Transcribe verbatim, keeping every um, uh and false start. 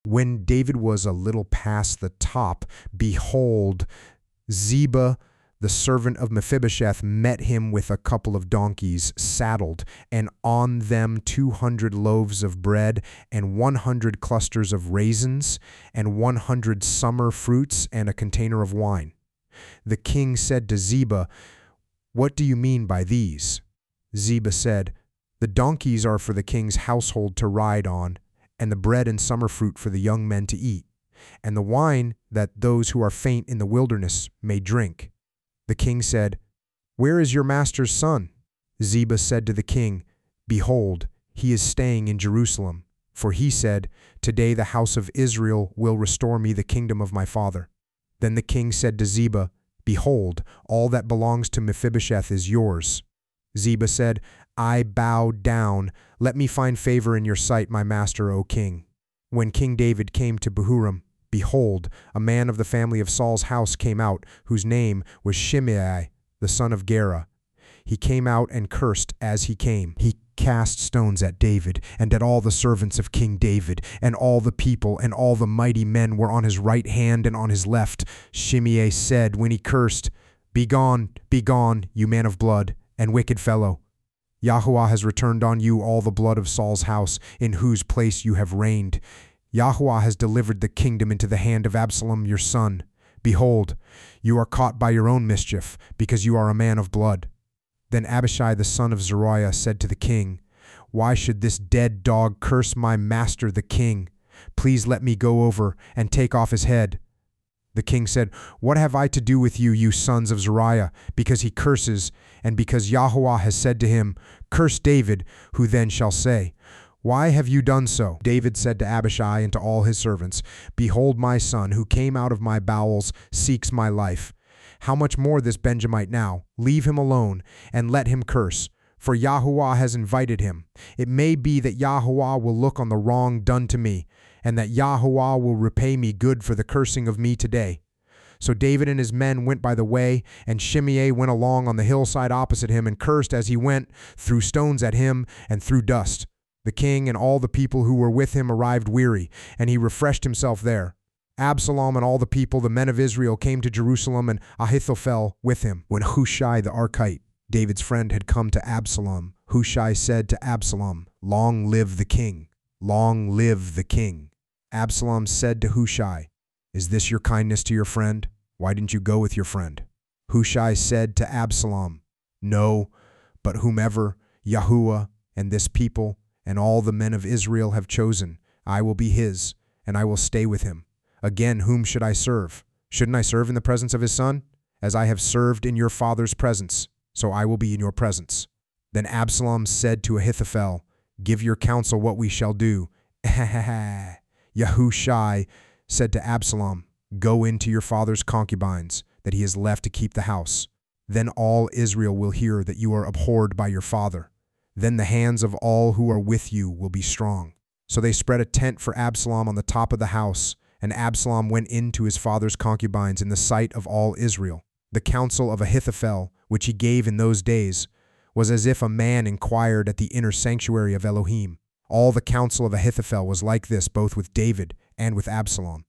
When David was a little past the top, behold, Ziba, the servant of Mephibosheth, met him with a couple of donkeys saddled, and on them two hundred loaves of bread, and one hundred clusters of raisins, and one hundred summer fruits, and a container of wine. The king said to Ziba, "What do you mean by these?" Ziba said, "The donkeys are for the king's household to ride on, and the bread and summer fruit for the young men to eat, and the wine that those who are faint in the wilderness may drink." The king said, "Where is your master's son?" Ziba said to the king, "Behold, he is staying in Jerusalem. For he said, 'Today the house of Israel will restore me the kingdom of my father.'" Then the king said to Ziba, "Behold, all that belongs to Mephibosheth is yours." Ziba said, "I bow down. Let me find favor in your sight, my master, O king." When King David came to Bahurim, behold, a man of the family of Saul's house came out, whose name was Shimei, the son of Gera. He came out and cursed as he came. He cast stones at David, and at all the servants of King David, and all the people, and all the mighty men were on his right hand and on his left. Shimei said when he cursed, "Begone, begone, you man of blood, and wicked fellow. Yahuwah has returned on you all the blood of Saul's house, in whose place you have reigned. Yahuwah has delivered the kingdom into the hand of Absalom your son. Behold, you are caught by your own mischief, because you are a man of blood." Then Abishai the son of Zeruiah said to the king, "Why should this dead dog curse my master the king? Please let me go over and take off his head." The king said, "What have I to do with you, you sons of Zeruiah? Because he curses, and because Yahuwah has said to him, 'Curse David,' who then shall say, 'Why have you done so?'" David said to Abishai and to all his servants, "Behold, my son, who came out of my bowels, seeks my life. How much more this Benjamite now? Leave him alone, and let him curse, for Yahuwah has invited him. It may be that Yahuwah will look on the wrong done to me, and that Yahuwah will repay me good for the cursing of me today." So David and his men went by the way, and Shimei went along on the hillside opposite him, and cursed as he went, threw stones at him, and threw dust. The king and all the people who were with him arrived weary, and he refreshed himself there. Absalom and all the people, the men of Israel, came to Jerusalem, and Ahithophel with him. When Hushai the Archite, David's friend, had come to Absalom, Hushai said to Absalom, "Long live the king! Long live the king!" Absalom said to Hushai, "Is this your kindness to your friend? Why didn't you go with your friend?" Hushai said to Absalom, "No, but whomever Yahuwah and this people and all the men of Israel have chosen, I will be his, and I will stay with him. Again, whom should I serve? Shouldn't I serve in the presence of his son? As I have served in your father's presence, so I will be in your presence." Then Absalom said to Ahithophel, "Give your counsel what we shall do." Yahushai said to Absalom, "Go into your father's concubines, that he has left to keep the house. Then all Israel will hear that you are abhorred by your father. Then the hands of all who are with you will be strong." So they spread a tent for Absalom on the top of the house, and Absalom went into his father's concubines in the sight of all Israel. The counsel of Ahithophel, which he gave in those days, was as if a man inquired at the inner sanctuary of Elohim. All the counsel of Ahithophel was like this, both with David and with Absalom.